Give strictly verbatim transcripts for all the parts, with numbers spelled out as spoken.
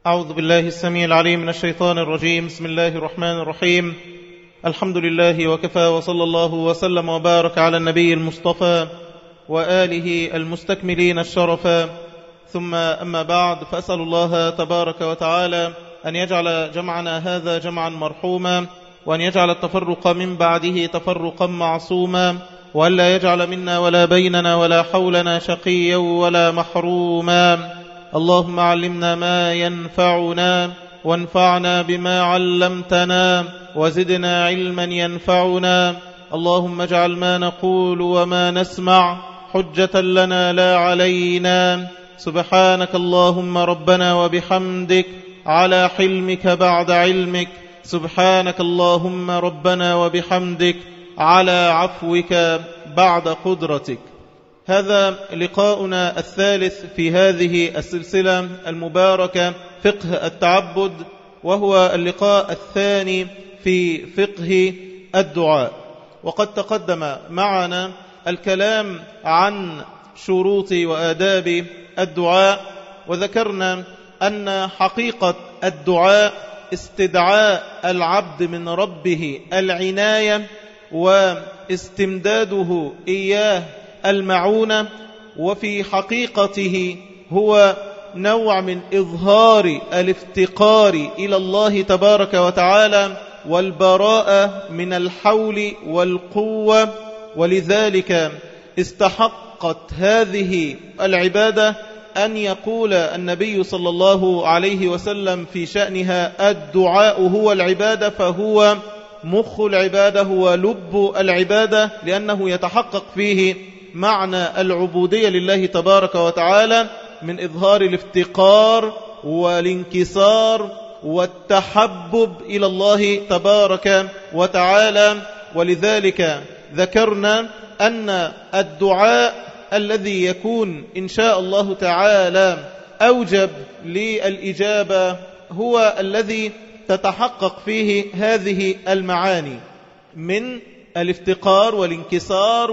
أعوذ بالله السميع العليم من الشيطان الرجيم. بسم الله الرحمن الرحيم. الحمد لله وكفى، وصلى الله وسلم وبارك على النبي المصطفى وآله المستكملين الشرفا، ثم أما بعد، فأسأل الله تبارك وتعالى أن يجعل جمعنا هذا جمعا مرحوما، وأن يجعل التفرق من بعده تفرقا معصوما، وأن لا يجعل منا ولا بيننا ولا حولنا شقيا ولا محروما. اللهم علمنا ما ينفعنا، وانفعنا بما علمتنا، وزدنا علما ينفعنا. اللهم اجعل ما نقول وما نسمع حجة لنا لا علينا. سبحانك اللهم ربنا وبحمدك على حلمك بعد علمك. سبحانك اللهم ربنا وبحمدك على عفوك بعد قدرتك. هذا لقاؤنا الثالث في هذه السلسلة المباركة فقه التعبد، وهو اللقاء الثاني في فقه الدعاء. وقد تقدم معنا الكلام عن شروط وآداب الدعاء، وذكرنا أن حقيقة الدعاء استدعاء العبد من ربه العناية واستمداده إياه المعونة، وفي حقيقته هو نوع من إظهار الافتقار إلى الله تبارك وتعالى والبراءة من الحول والقوة. ولذلك استحقت هذه العبادة أن يقول النبي صلى الله عليه وسلم في شأنها: الدعاء هو العبادة، فهو مخ العبادة، هو لب العبادة، لأنه يتحقق فيه معنى العبودية لله تبارك وتعالى من إظهار الافتقار والانكسار والتحبب إلى الله تبارك وتعالى. ولذلك ذكرنا أن الدعاء الذي يكون إن شاء الله تعالى أوجب للإجابة هو الذي تتحقق فيه هذه المعاني من الافتقار والانكسار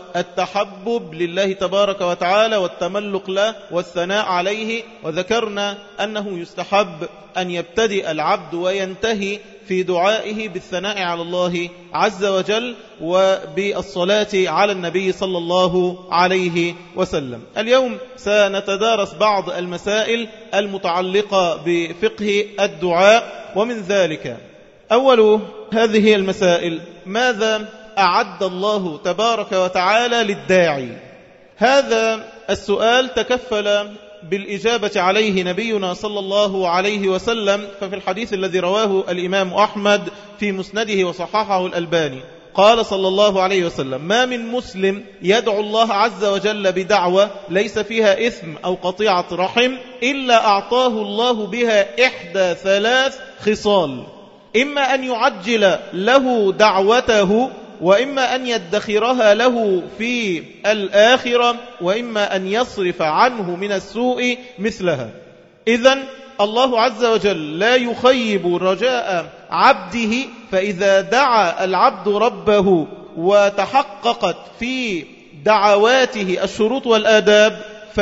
والتحبب لله تبارك وتعالى والتملق له والثناء عليه. وذكرنا أنه يستحب أن يبتدئ العبد وينتهي في دعائه بالثناء على الله عز وجل وبالصلاة على النبي صلى الله عليه وسلم. اليوم سنتدارس بعض المسائل المتعلقة بفقه الدعاء، ومن ذلك أول هذه المسائل: ماذا أعد الله تبارك وتعالى للداعي؟ هذا السؤال تكفل بالإجابة عليه نبينا صلى الله عليه وسلم، ففي الحديث الذي رواه الإمام أحمد في مسنده وصححه الألباني قال صلى الله عليه وسلم: ما من مسلم يدعو الله عز وجل بدعوة ليس فيها إثم أو قطيعة رحم إلا أعطاه الله بها إحدى ثلاث خصال: إما أن يعجل له دعوته، وإما أن يدخرها له في الآخرة، وإما أن يصرف عنه من السوء مثلها. إذن الله عز وجل لا يخيب رجاء عبده، فإذا دعا العبد ربه وتحققت في دعواته الشروط والآداب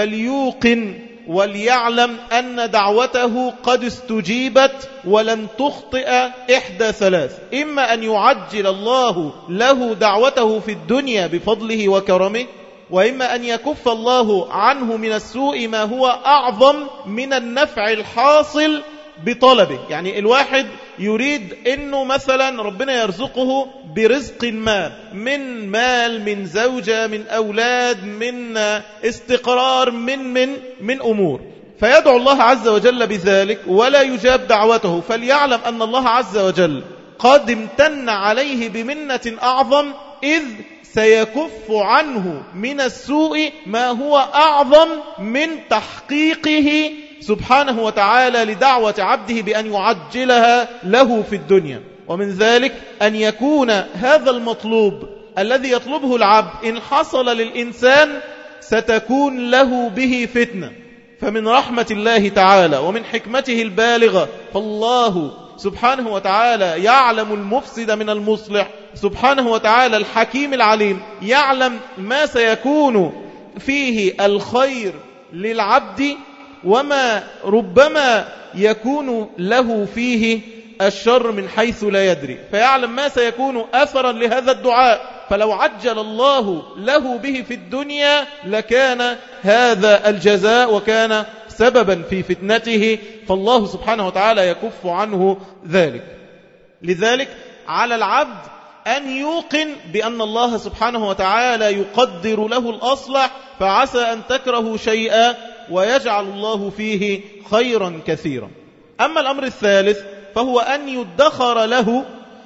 فليوقن وليعلم أن دعوته قد استجيبت ولن تخطئ إحدى ثلاث: إما أن يعجل الله له دعوته في الدنيا بفضله وكرمه، وإما أن يكف الله عنه من السوء ما هو أعظم من النفع الحاصل بطلبه. يعني الواحد يريد أنه مثلا ربنا يرزقه برزق ما، من مال، من زوجة، من أولاد، من استقرار، من من من أمور، فيدعو الله عز وجل بذلك ولا يجاب دعوته، فليعلم أن الله عز وجل قد امتن عليه بمنة أعظم، إذ سيكف عنه من السوء ما هو أعظم من تحقيقه سبحانه وتعالى لدعوة عبده بأن يعجلها له في الدنيا. ومن ذلك أن يكون هذا المطلوب الذي يطلبه العبد إن حصل للإنسان ستكون له به فتنة، فمن رحمة الله تعالى ومن حكمته البالغة، فالله سبحانه وتعالى يعلم المفسد من المصلح، سبحانه وتعالى الحكيم العليم يعلم ما سيكون فيه الخير للعبد وما ربما يكون له فيه الشر من حيث لا يدري، فيعلم ما سيكون أثرا لهذا الدعاء، فلو عجل الله له به في الدنيا لكان هذا الجزاء وكان سببا في فتنته، فالله سبحانه وتعالى يكف عنه ذلك. لذلك على العبد أن يوقن بأن الله سبحانه وتعالى يقدر له الأصلح، فعسى أن تكرهوا شيئا ويجعل الله فيه خيرا كثيرا. أما الأمر الثالث فهو أن يدخر له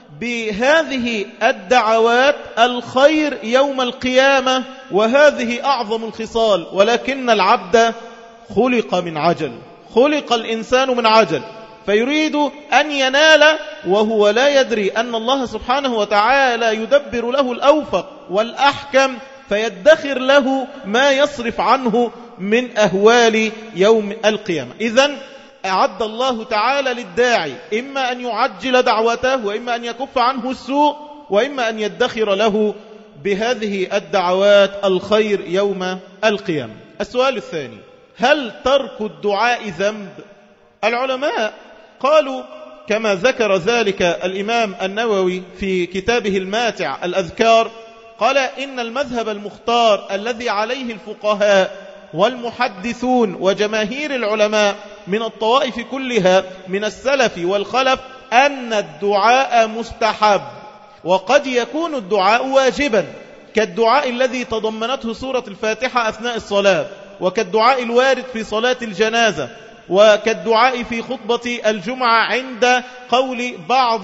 بهذه الدعوات الخير يوم القيامة، وهذه أعظم الخصال. ولكن العبد خلق من عجل، خلق الإنسان من عجل، فيريد أن ينال وهو لا يدري أن الله سبحانه وتعالى يدبر له الأوفق والأحكم، فيدخر له ما يصرف عنه من أهوال يوم القيامة. إذن أعد الله تعالى للداعي إما أن يعجل دعوته، وإما أن يكف عنه السوء، وإما أن يدخر له بهذه الدعوات الخير يوم القيامة. السؤال الثاني: هل ترك الدعاء ذنب؟ العلماء قالوا كما ذكر ذلك الإمام النووي في كتابه الماتع الأذكار، قال إن المذهب المختار الذي عليه الفقهاء والمحدثون وجماهير العلماء من الطوائف كلها من السلف والخلف أن الدعاء مستحب، وقد يكون الدعاء واجبا كالدعاء الذي تضمنته سورة الفاتحة أثناء الصلاة، وكالدعاء الوارد في صلاة الجنازة، وكالدعاء في خطبة الجمعة عند قول بعض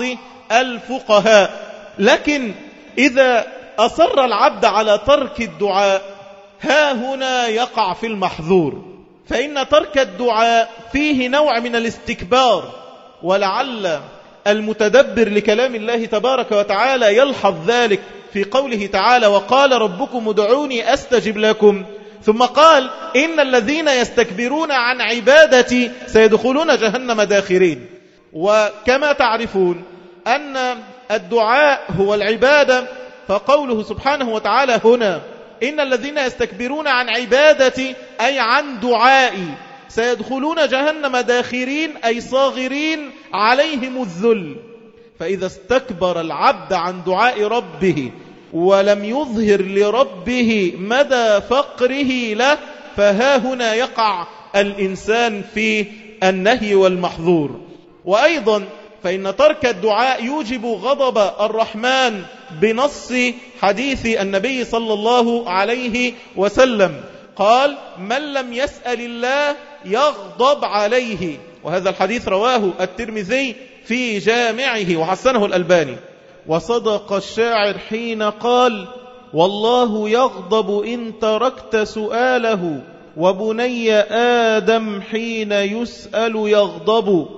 الفقهاء. لكن إذا أصر العبد على ترك الدعاء ها هنا يقع في المحظور، فإن ترك الدعاء فيه نوع من الاستكبار، ولعل المتدبر لكلام الله تبارك وتعالى يلحظ ذلك في قوله تعالى: وقال ربكم ادعوني أستجب لكم، ثم قال إن الذين يستكبرون عن عبادتي سيدخلون جهنم داخرين. وكما تعرفون أن الدعاء هو العبادة، فقوله سبحانه وتعالى هنا إن الذين يستكبرون عن عبادتي أي عن دعائي سيدخلون جهنم داخرين أي صاغرين عليهم الذل. فإذا استكبر العبد عن دعاء ربه ولم يظهر لربه مدى فقره له، فها هنا يقع الإنسان في النهي والمحظور. وأيضا فإن ترك الدعاء يوجب غضب الرحمن بنص حديث النبي صلى الله عليه وسلم، قال: من لم يسأل الله يغضب عليه. وهذا الحديث رواه الترمذي في جامعه وحسنه الألباني. وصدق الشاعر حين قال: والله يغضب إن تركت سؤاله، وبني آدم حين يسأل يغضب.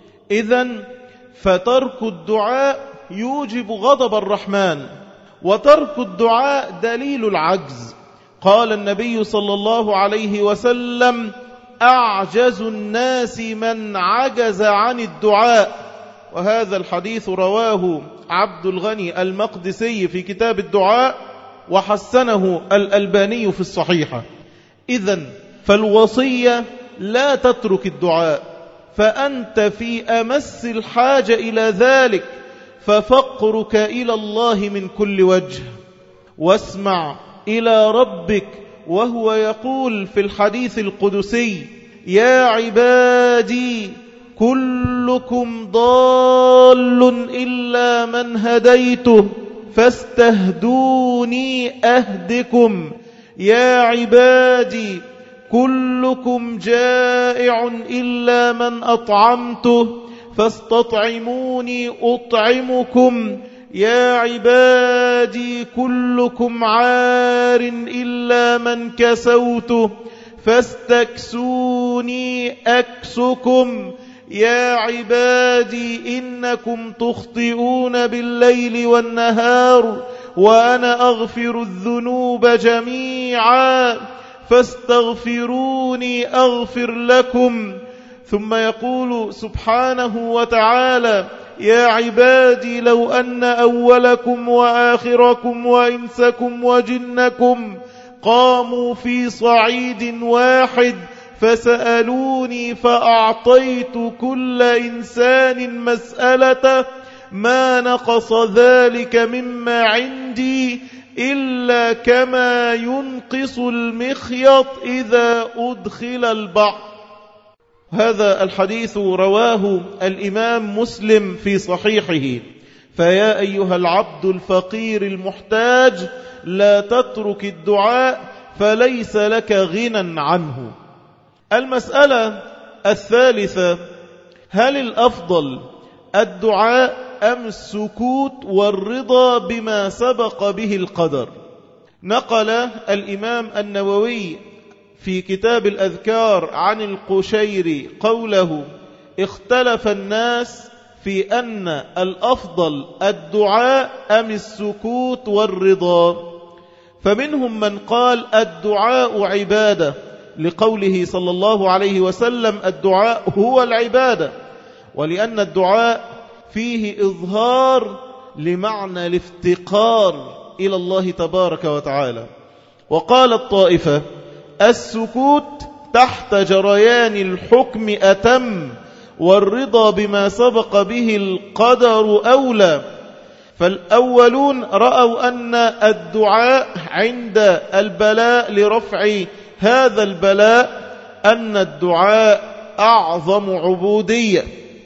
إذن فترك الدعاء يوجب غضب الرحمن، وترك الدعاء دليل العجز. قال النبي صلى الله عليه وسلم: أعجز الناس من عجز عن الدعاء. وهذا الحديث رواه عبد الغني المقدسي في كتاب الدعاء، وحسنه الألباني في الصحيحة. إذن فالوصية لا تترك الدعاء، فأنت في أمس الحاجة إلى ذلك، ففقرك إلى الله من كل وجه. واسمع إلى ربك وهو يقول في الحديث القدسي: يا عبادي كلكم ضال إلا من هديته فاستهدوني أهدكم. يا عبادي كلكم جائع إلا من أطعمته فاستطعموني أطعمكم. يا عبادي كلكم عار إلا من كسوته فاستكسوني أكسكم. يا عبادي إنكم تخطئون بالليل والنهار وأنا أغفر الذنوب جميعا فاستغفروني أغفر لكم. ثم يقول سبحانه وتعالى: يا عبادي لو أن أولكم وآخركم وإنسكم وجنكم قاموا في صعيد واحد فسألوني فأعطيت كل إنسان مسألته ما نقص ذلك مما عندي إلا كما ينقص المخيط إذا أدخل البحر. هذا الحديث رواه الإمام مسلم في صحيحه. فيا أيها العبد الفقير المحتاج لا تترك الدعاء فليس لك غنى عنه. المسألة الثالثة: هل الأفضل الدعاء أم السكوت والرضا بما سبق به القدر؟ نقل الإمام النووي في كتاب الأذكار عن القشيري قوله: اختلف الناس في أن الأفضل الدعاء أم السكوت والرضا، فمنهم من قال الدعاء عبادة لقوله صلى الله عليه وسلم: الدعاء هو العبادة، ولأن الدعاء فيه إظهار لمعنى الافتقار إلى الله تبارك وتعالى. وقال الطائفة: السكوت تحت جريان الحكم أتم، والرضا بما سبق به القدر أولى. فالأولون رأوا أن الدعاء عند البلاء لرفع هذا البلاء أن الدعاء أعظم عبودية،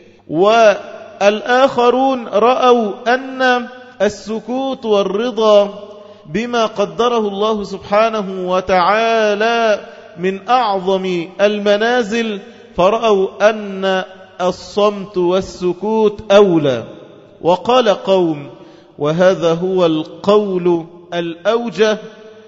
والآخرون رأوا أن السكوت والرضا بما قدره الله سبحانه وتعالى من أعظم المنازل، فرأوا أن الصمت والسكوت أولى. وقال قوم، وهذا هو القول الأوجه: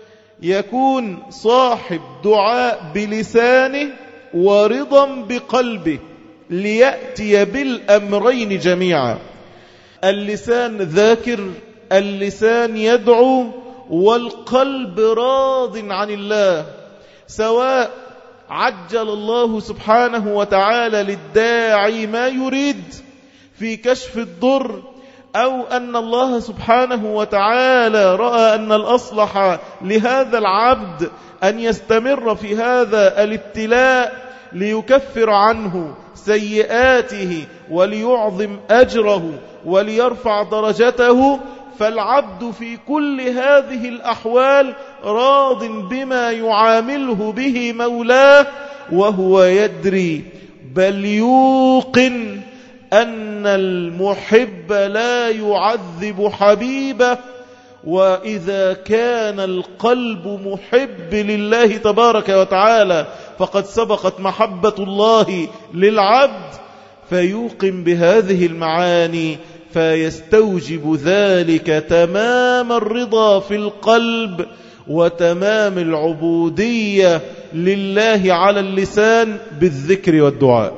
يكون صاحب دعاء بلسانه ورضا بقلبه ليأتي بالأمرين جميعا. اللسان ذاكر، اللسان يدعو، والقلب راض عن الله، سواء عجل الله سبحانه وتعالى للداعي ما يريد في كشف الضر، أو أن الله سبحانه وتعالى رأى أن الأصلح لهذا العبد أن يستمر في هذا الابتلاء ليكفر عنه سيئاته وليعظم أجره وليرفع درجته. فالعبد في كل هذه الأحوال راض بما يعامله به مولاه، وهو يدري بل يوقن أن المحب لا يعذب حبيبه. وإذا كان القلب محب لله تبارك وتعالى فقد سبقت محبة الله للعبد، فيوقن بهذه المعاني فيستوجب ذلك تمام الرضا في القلب وتمام العبودية لله على اللسان بالذكر والدعاء.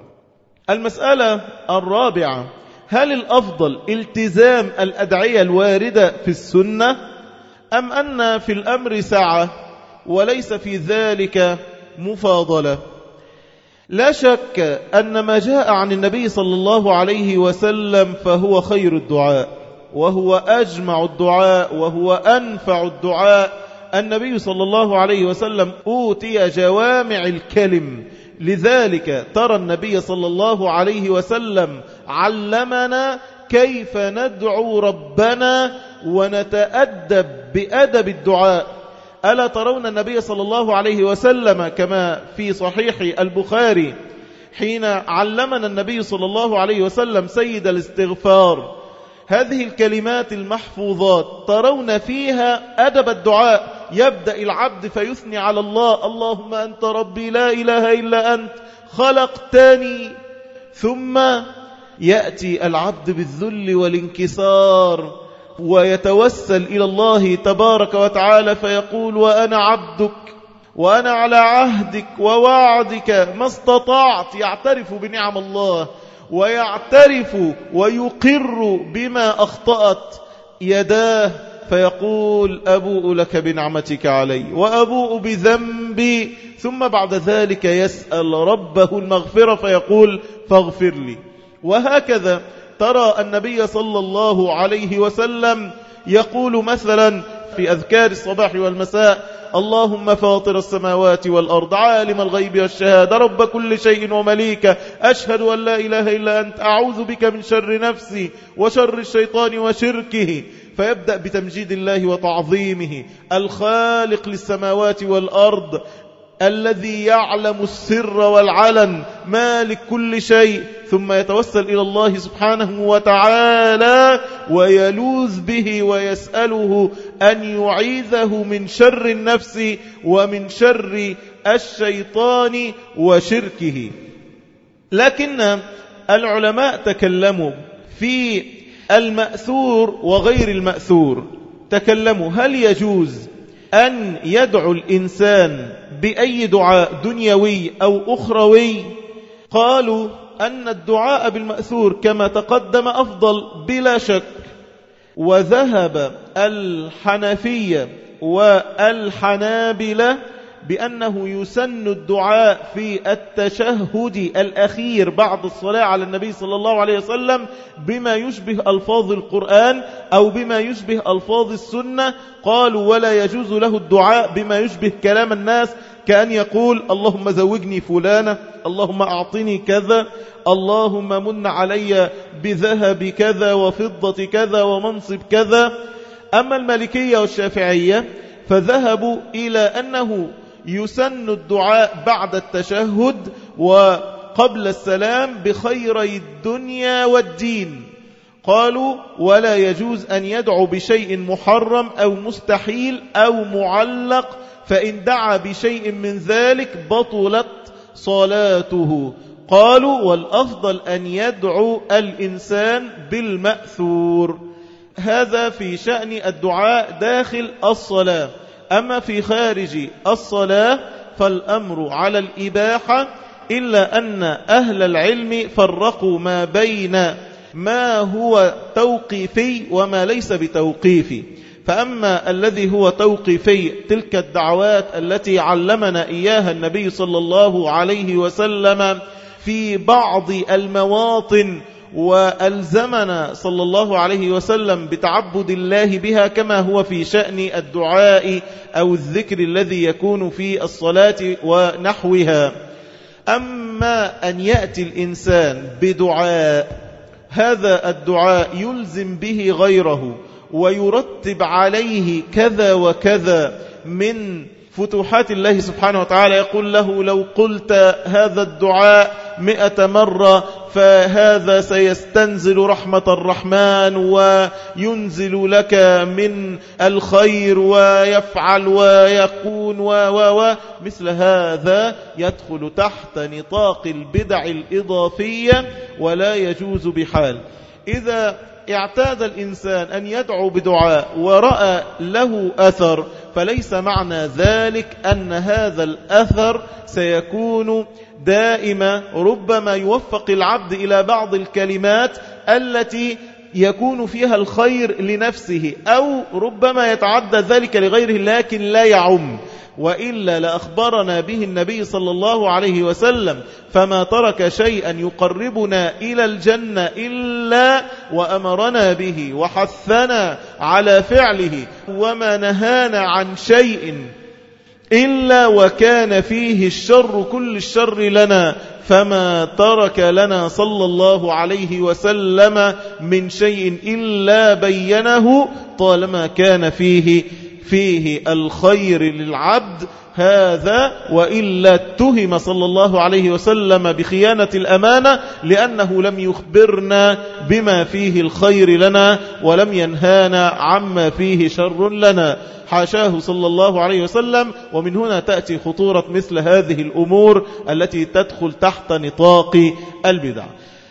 المسألة الرابعة: هل الأفضل التزام الأدعية الواردة في السنة أم أن في الأمر سعة وليس في ذلك مفاضلة؟ لا شك أن ما جاء عن النبي صلى الله عليه وسلم فهو خير الدعاء، وهو أجمع الدعاء، وهو أنفع الدعاء. النبي صلى الله عليه وسلم أوتي جوامع الكلم، لذلك ترى النبي صلى الله عليه وسلم علمنا كيف ندعو ربنا ونتأدب بأدب الدعاء. ألا ترون النبي صلى الله عليه وسلم كما في صحيح البخاري حين علمنا النبي صلى الله عليه وسلم سيد الاستغفار، هذه الكلمات المحفوظات ترون فيها أدب الدعاء. يبدأ العبد فيثني على الله: اللهم أنت ربي لا إله إلا أنت خلقتني. ثم يأتي العبد بالذل والانكسار ويتوسل إلى الله تبارك وتعالى فيقول: وأنا عبدك وأنا على عهدك ووعدك ما استطعت. يعترف بنعم الله ويعترف ويقر بما أخطأت يداه، فيقول: أبوء لك بنعمتك علي وأبوء بذنبي. ثم بعد ذلك يسأل ربه المغفرة فيقول: فاغفر لي. وهكذا ترى النبي صلى الله عليه وسلم يقول مثلا في أذكار الصباح والمساء: اللهم فاطر السماوات والأرض عالم الغيب والشهادة رب كل شيء ومليكه أشهد أن لا إله إلا أنت أعوذ بك من شر نفسي وشر الشيطان وشركه. فيبدأ بتمجيد الله وتعظيمه الخالق للسماوات والأرض الذي يعلم السر والعلن مالك كل شيء، ثم يتوسل إلى الله سبحانه وتعالى ويلوذ به ويسأله أن يعيذه من شر النفس ومن شر الشيطان وشركه. لكن العلماء تكلموا في المأثور وغير المأثور، تكلموا هل يجوز أن يدعو الإنسان بأي دعاء دنيوي أو أخروي؟ قالوا أن الدعاء بالمأثور كما تقدم أفضل بلا شك. وذهب الحنفية والحنابلة بأنه يسن الدعاء في التشهد الأخير بعد الصلاة على النبي صلى الله عليه وسلم بما يشبه ألفاظ القرآن أو بما يشبه ألفاظ السنة. قالوا ولا يجوز له الدعاء بما يشبه كلام الناس، كأن يقول اللهم زوجني فلانة، اللهم أعطني كذا، اللهم من علي بذهب كذا وفضة كذا ومنصب كذا. أما المالكية والشافعية فذهبوا إلى أنه يسن الدعاء بعد التشهد وقبل السلام بخيري الدنيا والدين. قالوا ولا يجوز أن يدعو بشيء محرم أو مستحيل أو معلق، فإن دعا بشيء من ذلك بطلت صلاته. قالوا والأفضل أن يدعو الإنسان بالمأثور. هذا في شأن الدعاء داخل الصلاة. أما في خارج الصلاة فالأمر على الإباحة، إلا أن أهل العلم فرقوا ما بين ما هو توقيفي وما ليس بتوقيفي. فأما الذي هو توقيفي تلك الدعوات التي علمنا إياها النبي صلى الله عليه وسلم في بعض المواطن وألزمنا صلى الله عليه وسلم بتعبد الله بها كما هو في شأن الدعاء أو الذكر الذي يكون في الصلاة ونحوها. أما أن يأتي الإنسان بدعاء هذا الدعاء يلزم به غيره ويرتب عليه كذا وكذا من فتوحات الله سبحانه وتعالى، يقول له لو قلت هذا الدعاء مئة مرة فهذا سيستنزل رحمة الرحمن وينزل لك من الخير ويفعل ويكون و و و مثل هذا يدخل تحت نطاق البدع الإضافية ولا يجوز بحال. إذا اعتاد الإنسان أن يدعو بدعاء ورأى له أثر فليس معنى ذلك أن هذا الأثر سيكون دائما. ربما يوفق العبد إلى بعض الكلمات التي يكون فيها الخير لنفسه، أو ربما يتعدى ذلك لغيره لكن لا يعم. وإلا لأخبرنا به النبي صلى الله عليه وسلم فما ترك شيئا يقربنا إلى الجنة إلا وأمرنا به وحثنا على فعله، وما نهانا عن شيء إلا وكان فيه الشر كل الشر لنا، فما ترك لنا صلى الله عليه وسلم من شيء إلا بينه طالما كان فيه فيه الخير للعبد هذا. وإلا اتهم صلى الله عليه وسلم بخيانة الأمانة لأنه لم يخبرنا بما فيه الخير لنا ولم ينهانا عما فيه شر لنا، حاشاه صلى الله عليه وسلم. ومن هنا تأتي خطورة مثل هذه الأمور التي تدخل تحت نطاق البدع.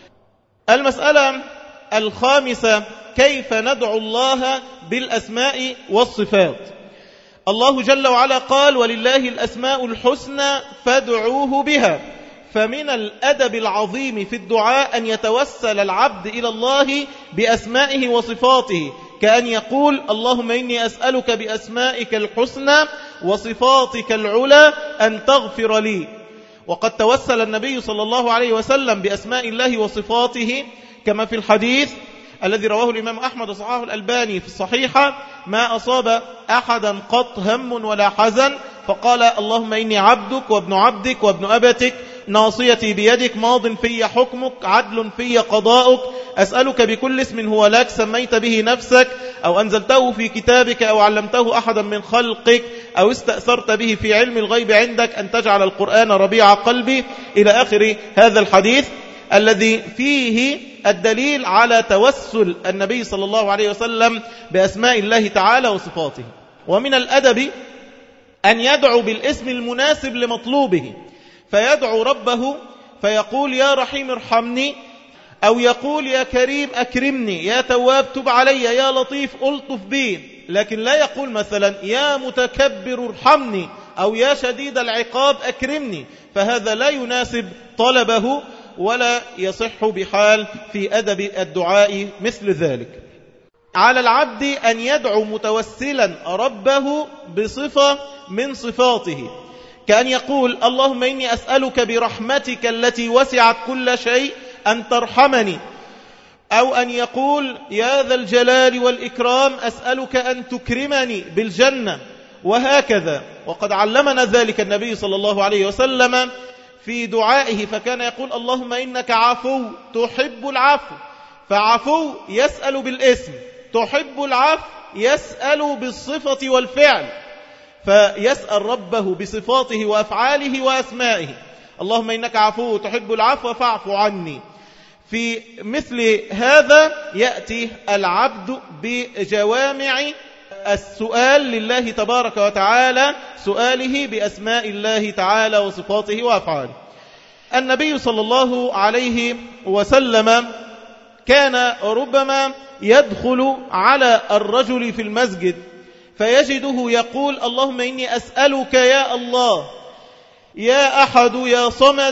المسألة الخامسة كيف ندعو الله بالأسماء والصفات. الله جل وعلا قال ولله الأسماء الحسنى فادعوه بها. فمن الأدب العظيم في الدعاء أن يتوسل العبد إلى الله بأسمائه وصفاته، كأن يقول اللهم إني أسألك بأسمائك الحسنى وصفاتك العلى أن تغفر لي. وقد توسل النبي صلى الله عليه وسلم بأسماء الله وصفاته كما في الحديث الذي رواه الإمام أحمد وصححه الألباني في الصحيحة: ما أصاب أحدا قط هم ولا حزن فقال اللهم إني عبدك وابن عبدك وابن أبتك ناصيتي بيدك ماض في حكمك عدل في قضاؤك أسألك بكل اسم هو لك سميت به نفسك أو أنزلته في كتابك أو علمته أحدا من خلقك أو استأثرت به في علم الغيب عندك أن تجعل القرآن ربيع قلبي، إلى آخر هذا الحديث الذي فيه الدليل على توسل النبي صلى الله عليه وسلم بأسماء الله تعالى وصفاته. ومن الأدب أن يدعو بالاسم المناسب لمطلوبه، فيدعو ربه فيقول يا رحيم ارحمني، أو يقول يا كريم أكرمني، يا تواب تب علي، يا لطيف ألطف بي، لكن لا يقول مثلا يا متكبر ارحمني أو يا شديد العقاب أكرمني، فهذا لا يناسب طلبه ولا يصح بحال في أدب الدعاء مثل ذلك. على العبد أن يدعو متوسلا ربه بصفة من صفاته، كأن يقول اللهم إني أسألك برحمتك التي وسعت كل شيء أن ترحمني، أو أن يقول يا ذا الجلال والإكرام أسألك أن تكرمني بالجنة، وهكذا. وقد علمنا ذلك النبي صلى الله عليه وسلم في دعائه، فكان يقول اللهم إنك عفو تحب العفو، فعفو يسأل بالاسم، تحب العفو يسأل بالصفة والفعل، فيسأل ربه بصفاته وأفعاله وأسمائه. اللهم إنك عفو تحب العفو فاعف عني. في مثل هذا يأتي العبد بجوامع السؤال لله تبارك وتعالى، سؤاله بأسماء الله تعالى وصفاته وأفعاله. النبي صلى الله عليه وسلم كان ربما يدخل على الرجل في المسجد فيجده يقول اللهم إني أسألك يا الله يا أحد يا صمد،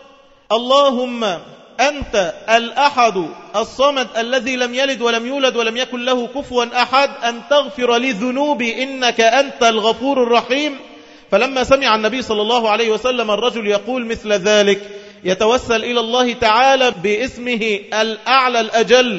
اللهم أنت الأحد الصمد الذي لم يلد ولم يولد ولم يكن له كفوا أحد، أن تغفر لي ذنوبي إنك أنت الغفور الرحيم. فلما سمع النبي صلى الله عليه وسلم الرجل يقول مثل ذلك يتوسل إلى الله تعالى باسمه الأعلى الأجل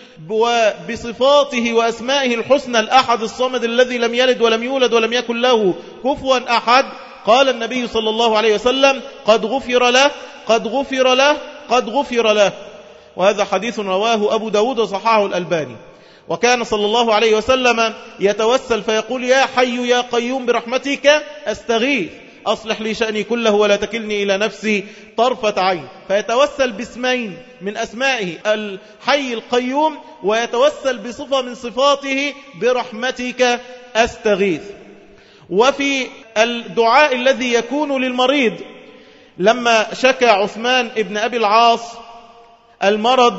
وبصفاته وأسمائه الحسنى الأحد الصمد الذي لم يلد ولم يولد ولم يكن له كفوا أحد، قال النبي صلى الله عليه وسلم قد غفر له قد غفر له قد غفر له. وهذا حديث رواه أبو داود وصححه الألباني. وكان صلى الله عليه وسلم يتوسل فيقول يا حي يا قيوم برحمتك أستغيث أصلح لي شأني كله ولا تكلني إلى نفسي طرفة عين، فيتوسل باسمين من أسمائه الحي القيوم، ويتوسل بصفة من صفاته برحمتك أستغيث. وفي الدعاء الذي يكون للمريض لما شكى عثمان ابن أبي العاص المرض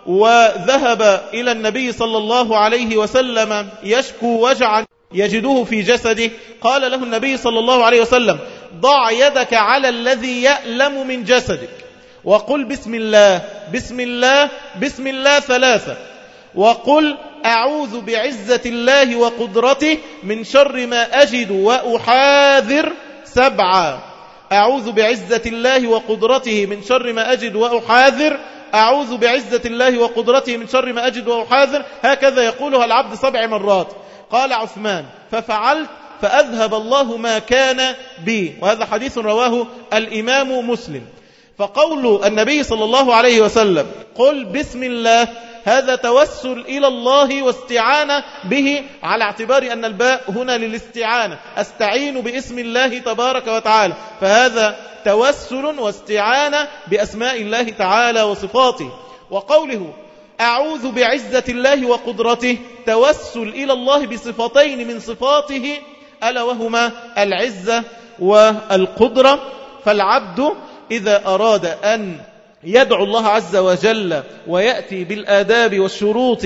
وذهب إلى النبي صلى الله عليه وسلم يشكو وجعا يجده في جسده، قال له النبي صلى الله عليه وسلم ضع يدك على الذي يألم من جسدك وقل بسم الله بسم الله بسم الله ثلاثة، وقل أعوذ بعزة الله وقدرته من شر ما أجد وأحاذر سبعا، أعوذ بعزة الله وقدرته من شر ما أجد وأحاذر، أعوذ بعزة الله وقدرته من شر ما أجد وأحاذر، هكذا يقولها العبد سبع مرات. قال عثمان ففعلت فأذهب الله ما كان بي. وهذا حديث رواه الإمام مسلم. فقول النبي صلى الله عليه وسلم قل بسم الله هذا توسل إلى الله واستعانة به، على اعتبار أن الباء هنا للاستعانة، أستعين باسم الله تبارك وتعالى، فهذا توسل واستعانة بأسماء الله تعالى وصفاته. وقوله أعوذ بعزة الله وقدرته توسل إلى الله بصفتين من صفاته ألا وهما العزة والقدرة. فالعبد إذا أراد أن يدعو الله عز وجل ويأتي بالآداب والشروط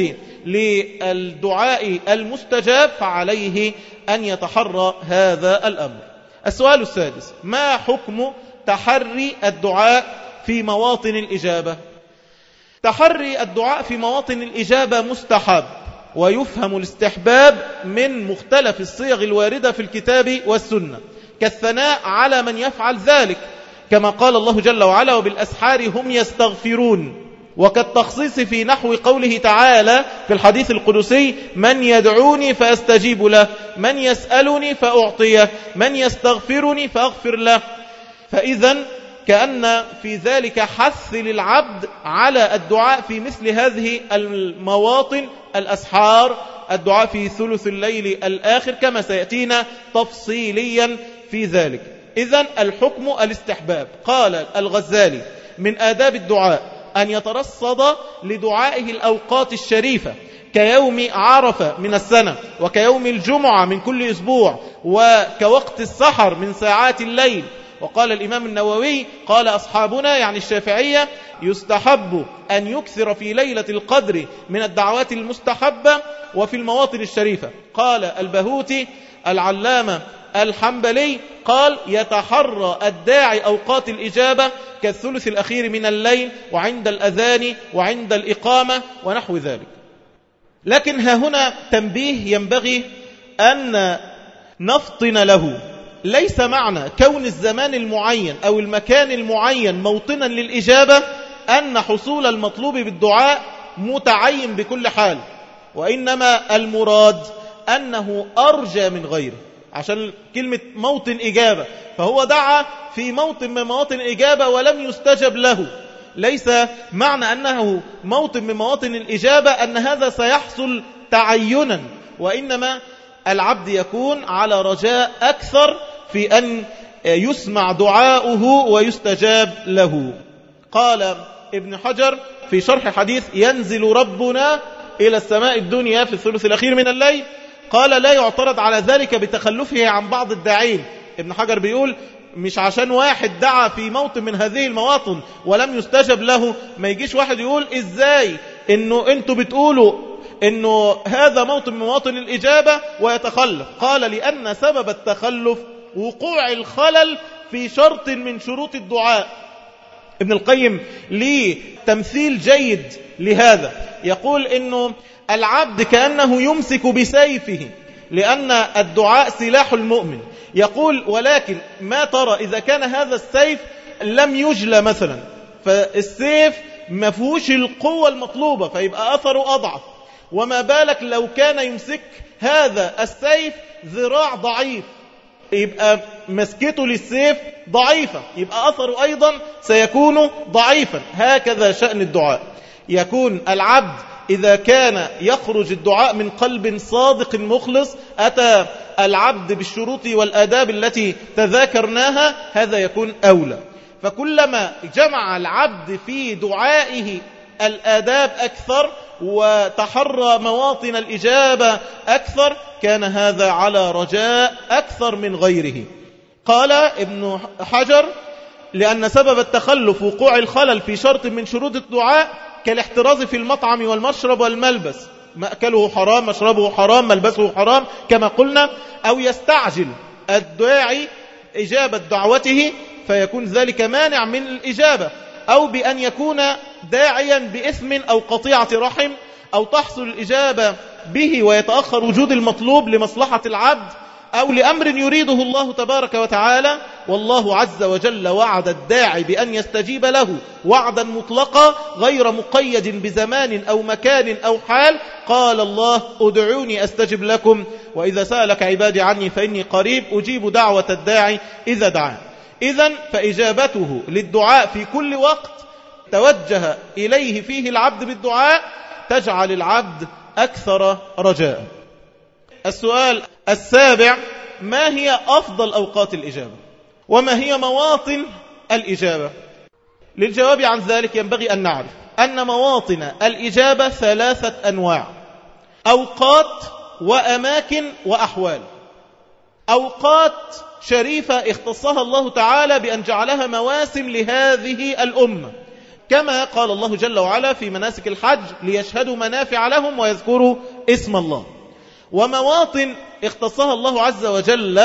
للدعاء المستجاب فعليه أن يتحرى هذا الأمر. السؤال السادس: ما حكم تحري الدعاء في مواطن الإجابة؟ تحري الدعاء في مواطن الإجابة مستحب، ويفهم الاستحباب من مختلف الصيغ الواردة في الكتاب والسنة، كالثناء على من يفعل ذلك، كما قال الله جل وعلا وبالأسحار هم يستغفرون، وكالتخصيص في نحو قوله تعالى في الحديث القدسي: من يدعوني فأستجيب له، من يسألني فأعطيه، من يستغفرني فأغفر له. فإذا كأن في ذلك حث للعبد على الدعاء في مثل هذه المواطن، الأسحار، الدعاء في ثلث الليل الآخر كما سيأتينا تفصيليا في ذلك. إذن الحكم الاستحباب. قال الغزالي: من آداب الدعاء أن يترصد لدعائه الأوقات الشريفة كيوم عرفة من السنة، وكيوم الجمعة من كل أسبوع، وكوقت السحر من ساعات الليل. وقال الإمام النووي: قال أصحابنا يعني الشافعية: يستحب أن يكثر في ليلة القدر من الدعوات المستحبة وفي المواطن الشريفة. قال البهوتي العلامة الحنبلي قال: يتحرى الداعي أوقات الإجابة كالثلث الأخير من الليل، وعند الأذان، وعند الإقامة، ونحو ذلك. لكن ها هنا تنبيه ينبغي أن نفطن له. ليس معنى كون الزمان المعين أو المكان المعين موطنا للإجابة أن حصول المطلوب بالدعاء متعين بكل حال، وإنما المراد أنه أرجى من غيره. عشان كلمة موطن إجابة، فهو دعا في موطن من مواطن الإجابة ولم يستجب له. ليس معنى أنه موطن من مواطن الإجابة أن هذا سيحصل تعينا، وإنما العبد يكون على رجاء أكثر في أن يسمع دعاؤه ويستجاب له. قال ابن حجر في شرح حديث ينزل ربنا إلى السماء الدنيا في الثلث الأخير من الليل، قال: لا يعترض على ذلك بتخلفه عن بعض الداعين. ابن حجر بيقول مش عشان واحد دعا في موطن من هذه المواطن ولم يستجب له ما يجيش واحد يقول إزاي إنه أنتوا بتقولوا إنه هذا موطن من مواطن الإجابة ويتخلف. قال: لأن سبب التخلف وقوع الخلل في شرط من شروط الدعاء. ابن القيم ليه تمثيل جيد لهذا، يقول إنه العبد كأنه يمسك بسيفه، لأن الدعاء سلاح المؤمن. يقول: ولكن ما ترى إذا كان هذا السيف لم يجلى مثلا، فالسيف ما فيهوش القوة المطلوبة فيبقى أثره أضعف، وما بالك لو كان يمسك هذا السيف ذراع ضعيف، يبقى مسكته للسيف ضعيفة، يبقى أثره أيضا سيكون ضعيفا. هكذا شأن الدعاء، يكون العبد إذا كان يخرج الدعاء من قلب صادق مخلص، أتى العبد بالشروط والآداب التي تذاكرناها، هذا يكون أولى. فكلما جمع العبد في دعائه الآداب أكثر وتحرى مواطن الإجابة أكثر، كان هذا على رجاء أكثر من غيره. قال ابن حجر: لأن سبب التخلف وقوع الخلل في شرط من شروط الدعاء كالاحتراز في المطعم والمشرب والملبس، مأكله حرام، مشربه حرام، ملبسه حرام كما قلنا، أو يستعجل الداعي إجابة دعوته فيكون ذلك مانع من الإجابة، أو بأن يكون داعيا بإثم أو قطيعة رحم، أو تحصل الإجابة به ويتأخر وجود المطلوب لمصلحة العبد، أو لأمر يريده الله تبارك وتعالى. والله عز وجل وعد الداعي بأن يستجيب له وعدا مطلقا غير مقيد بزمان أو مكان أو حال. قال الله: ادعوني أستجب لكم، وإذا سألك عبادي عني فإني قريب أجيب دعوة الداعي إذا دعان. إذن فإجابته للدعاء في كل وقت توجه إليه فيه العبد بالدعاء تجعل العبد أكثر رجاء. السؤال السابع: ما هي أفضل أوقات الإجابة؟ وما هي مواطن الإجابة؟ للجواب عن ذلك ينبغي أن نعرف أن مواطن الإجابة ثلاثة أنواع: أوقات وأماكن وأحوال. أوقات شريفة اختصها الله تعالى بأن جعلها مواسم لهذه الأمة، كما قال الله جل وعلا في مناسك الحج: ليشهدوا منافع لهم ويذكروا اسم الله. ومواطن اختصها الله عز وجل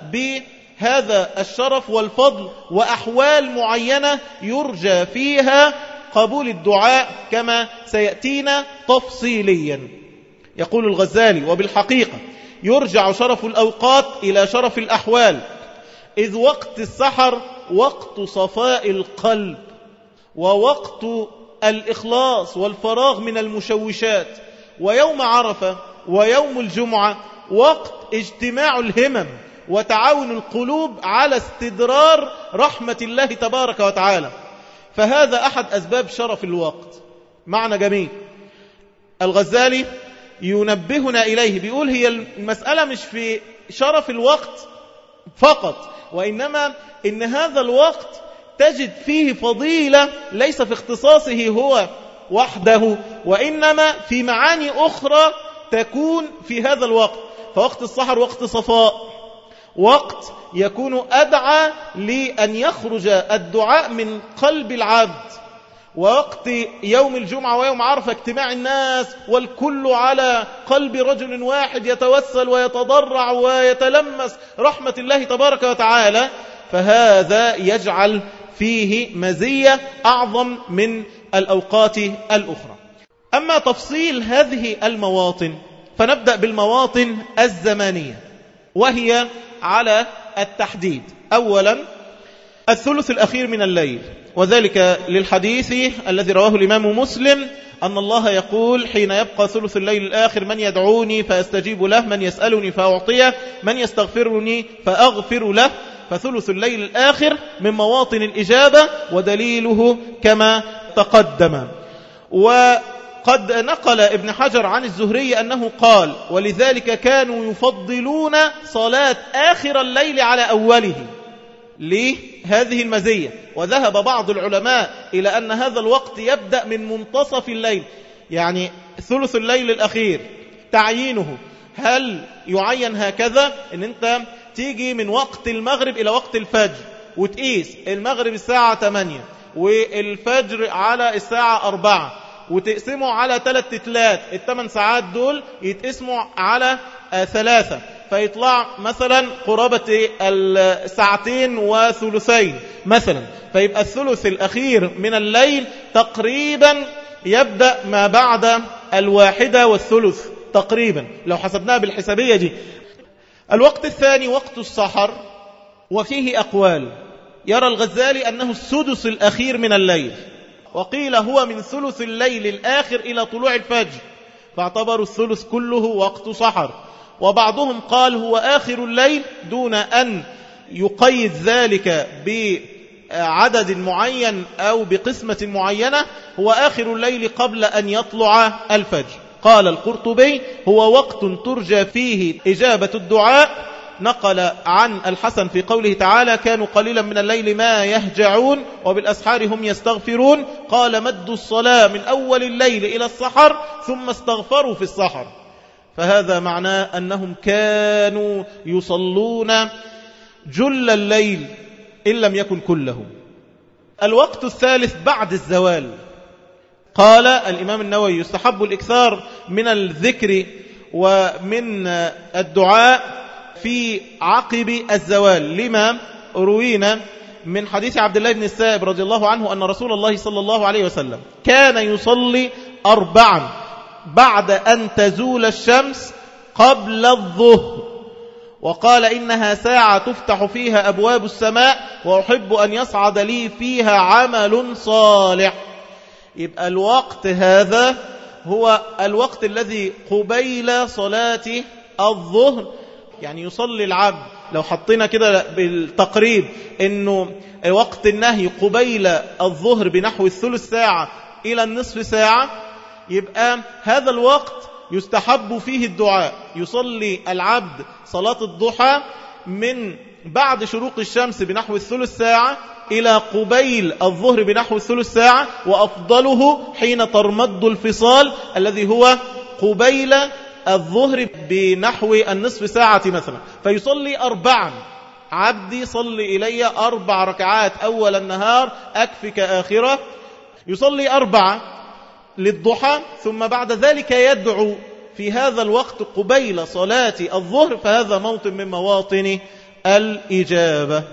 بهذا الشرف والفضل، وأحوال معينة يرجى فيها قبول الدعاء كما سيأتينا تفصيليا. يقول الغزالي: وبالحقيقة يرجع شرف الأوقات إلى شرف الأحوال، إذ وقت السحر وقت صفاء القلب، ووقت الإخلاص والفراغ من المشوشات. ويوم عرفة ويوم الجمعة وقت اجتماع الهمم وتعاون القلوب على استدرار رحمة الله تبارك وتعالى. فهذا أحد أسباب شرف الوقت. معنى جميل. الغزالي ينبهنا إليه، بيقول هي المسألة مش في شرف الوقت فقط، وإنما إن هذا الوقت تجد فيه فضيلة ليس في اختصاصه هو وحده، وإنما في معاني أخرى تكون في هذا الوقت. فوقت السحر وقت صفاء، وقت يكون أدعى لأن يخرج الدعاء من قلب العبد. ووقت يوم الجمعة ويوم عرفة اجتماع الناس والكل على قلب رجل واحد يتوسل ويتضرع ويتلمس رحمة الله تبارك وتعالى، فهذا يجعل فيه مزية أعظم من الأوقات الأخرى. أما تفصيل هذه المواطن فنبدأ بالمواطن الزمانية، وهي على التحديد. أولا الثلث الأخير من الليل، وذلك للحديث الذي رواه الإمام مسلم أن الله يقول حين يبقى ثلث الليل الآخر: من يدعوني فأستجيب له، من يسألني فأعطيه، من يستغفرني فأغفر له. فثلث الليل الآخر من مواطن الإجابة، ودليله كما تقدم. وقد نقل ابن حجر عن الزهري أنه قال: ولذلك كانوا يفضلون صلاة آخر الليل على أوله لهذه المزية. وذهب بعض العلماء إلى أن هذا الوقت يبدأ من منتصف الليل، يعني ثلث الليل الأخير تعيينه هل يعين هكذا ان انت تيجي من وقت المغرب إلى وقت الفجر وتقيس المغرب الساعة ثمانية والفجر على الساعة أربعة وتقسمه على ثلاث تتلات، الثمان ساعات دول يتقسموا على ثلاثة فيطلع مثلا قرابة الساعتين وثلثين مثلا، فيبقى الثلث الأخير من الليل تقريبا يبدأ ما بعد الواحدة والثلث تقريبا لو حسبناها بالحسابية دي. الوقت الثاني وقت السحر، وفيه أقوال. يرى الغزالي أنه السدس الأخير من الليل، وقيل هو من ثلث الليل الآخر إلى طلوع الفجر، فاعتبروا الثلث كله وقت سحر. وبعضهم قال هو آخر الليل دون أن يقيد ذلك بعدد معين أو بقسمة معينة، هو آخر الليل قبل أن يطلع الفجر. قال القرطبي هو وقت ترجى فيه إجابة الدعاء. نقل عن الحسن في قوله تعالى كانوا قليلا من الليل ما يهجعون وبالأسحار هم يستغفرون. قال مد الصلاة من أول الليل إلى السحر ثم استغفروا في السحر، فهذا معناه أنهم كانوا يصلون جل الليل إن لم يكن كله. الوقت الثالث بعد الزوال. قال الإمام النووي يستحب الإكثار من الذكر ومن الدعاء في عقب الزوال، لما روينا من حديث عبد الله بن السائب رضي الله عنه أن رسول الله صلى الله عليه وسلم كان يصلي أربعا بعد أن تزول الشمس قبل الظهر، وقال إنها ساعة تفتح فيها أبواب السماء وأحب أن يصعد لي فيها عمل صالح. يبقى الوقت هذا هو الوقت الذي قبيل صلاة الظهر، يعني يصلي العبد لو حطينا كده بالتقريب انه وقت النهي قبيل الظهر بنحو الثلث ساعة الى النصف ساعة، يبقى هذا الوقت يستحب فيه الدعاء. يصلي العبد صلاة الضحى من بعد شروق الشمس بنحو الثلث ساعة إلى قبيل الظهر بنحو الثلث ساعة، وأفضله حين ترمد الفصال الذي هو قبيل الظهر بنحو النصف ساعة مثلا. فيصلي أربعا، عبدي صلي إلي أربع ركعات أول النهار أكفك آخرة. يصلي أربعة للضحى، ثم بعد ذلك يدعو في هذا الوقت قبيل صلاة الظهر، فهذا موطن من مواطن الإجابة.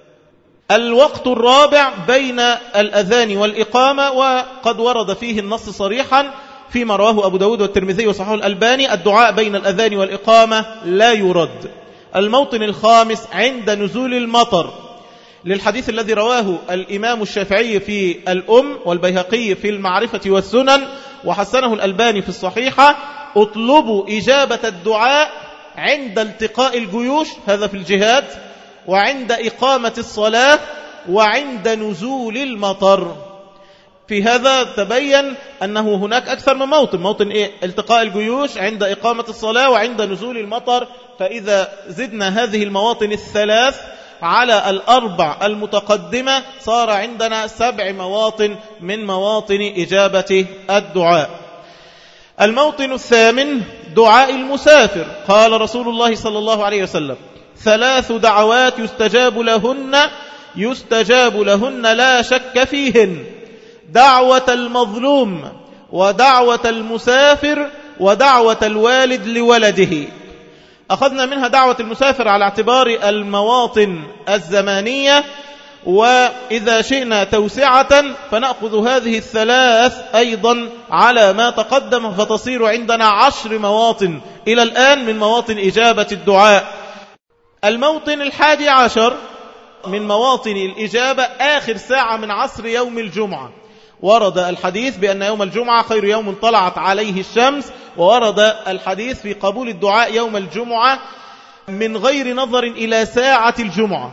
الوقت الرابع بين الأذان والإقامة، وقد ورد فيه النص صريحا فيما رواه أبو داود والترمذي وصححه الألباني: الدعاء بين الأذان والإقامة لا يرد. الموطن الخامس عند نزول المطر، للحديث الذي رواه الإمام الشافعي في الأم والبيهقي في المعرفة والسنن وحسنه الألباني في الصحيحة: اطلبوا إجابة الدعاء عند التقاء الجيوش، هذا في الجهاد، وعند إقامة الصلاة، وعند نزول المطر. في هذا تبين أنه هناك أكثر من موطن. موطن إيه؟ التقاء الجيوش، عند إقامة الصلاة، وعند نزول المطر. فإذا زدنا هذه المواطن الثلاث على الأربع المتقدمة صار عندنا سبع مواطن من مواطن إجابة الدعاء. الموطن الثامن دعاء المسافر. قال رسول الله صلى الله عليه وسلم: ثلاث دعوات يستجاب لهن يستجاب لهن لا شك فيهن: دعوة المظلوم، ودعوة المسافر، ودعوة الوالد لولده. أخذنا منها دعوة المسافر على اعتبار المواطن الزمانية، وإذا شئنا توسعة فنأخذ هذه الثلاث أيضا على ما تقدم، فتصير عندنا عشر مواطن إلى الآن من مواطن إجابة الدعاء. الموطن الحادي عشر من مواطن الإجابة آخر ساعة من عصر يوم الجمعة. ورد الحديث بأن يوم الجمعة خير يوم طلعت عليه الشمس، وورد الحديث في قبول الدعاء يوم الجمعة من غير نظر إلى ساعة الجمعة.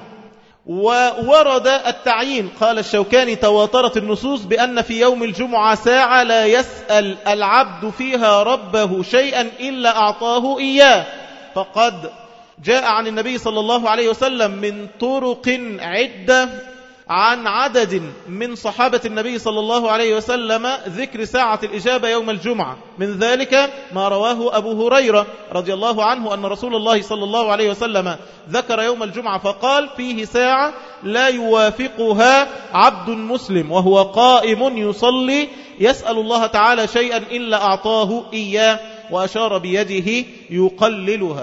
وورد التعيين، قال الشوكاني: تواترت النصوص بأن في يوم الجمعة ساعة لا يسأل العبد فيها ربه شيئا إلا أعطاه إياه. فقد جاء عن النبي صلى الله عليه وسلم من طرق عدة عن عدد من صحابة النبي صلى الله عليه وسلم ذكر ساعة الإجابة يوم الجمعة. من ذلك ما رواه أبو هريرة رضي الله عنه أن رسول الله صلى الله عليه وسلم ذكر يوم الجمعة فقال: فيه ساعة لا يوافقها عبد مسلم وهو قائم يصلي يسأل الله تعالى شيئا إلا أعطاه إياه، وأشار بيده يقللها.